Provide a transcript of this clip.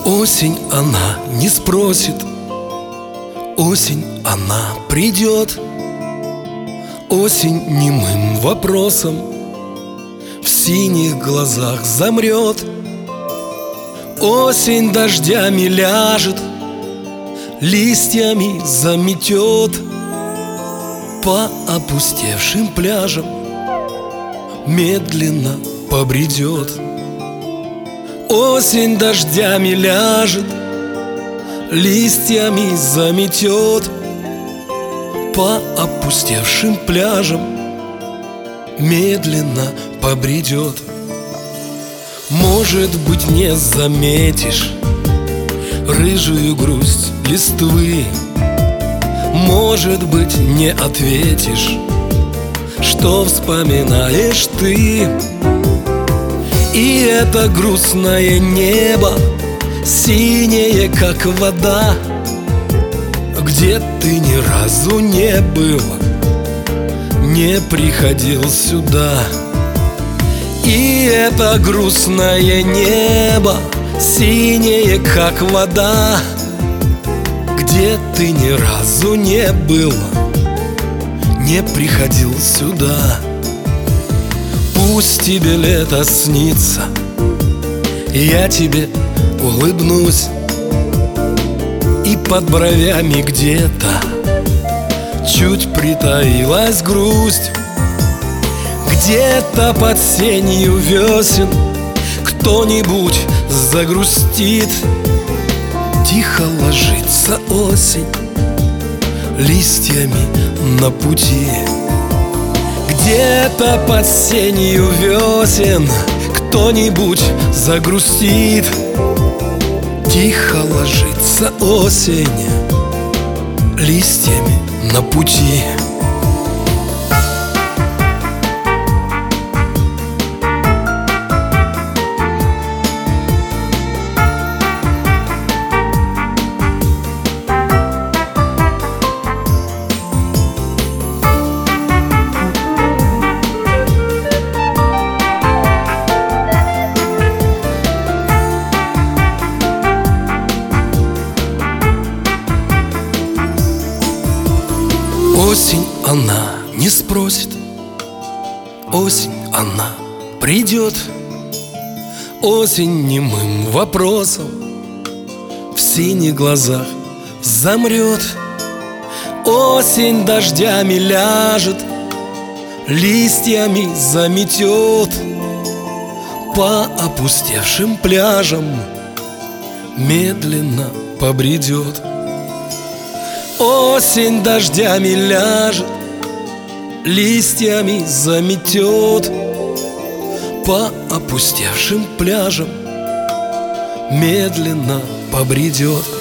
Осень, она не спросит, осень, она придет. Осень немым вопросом в синих глазах замрет. Осень дождями ляжет, листьями заметет. По опустевшим пляжам медленно побредет. Осень дождями ляжет, листьями заметет. По опустевшим пляжам медленно побредет. Может быть, не заметишь рыжую грусть листвы. Может быть, не ответишь, что вспоминаешь ты. И это грустное небо, синее, как вода, где ты ни разу не был, не приходил сюда. И это грустное небо, синее, как вода, где ты ни разу не был, не приходил сюда. Пусть тебе лето снится, я тебе улыбнусь, и под бровями где-то чуть притаилась грусть. Где-то под сенью весен кто-нибудь загрустит. Тихо ложится осень листьями на пути. Где-то под сенью весен кто-нибудь загрустит. Тихо ложится осень листьями на пути. Осень, она не спросит, осень, она придет. Осень немым вопросом в синих глазах замрет. Осень дождями ляжет, листьями заметет. По опустевшим пляжам медленно побредет. Осень дождями ляжет, листьями заметет. По опустевшим пляжам медленно побредет.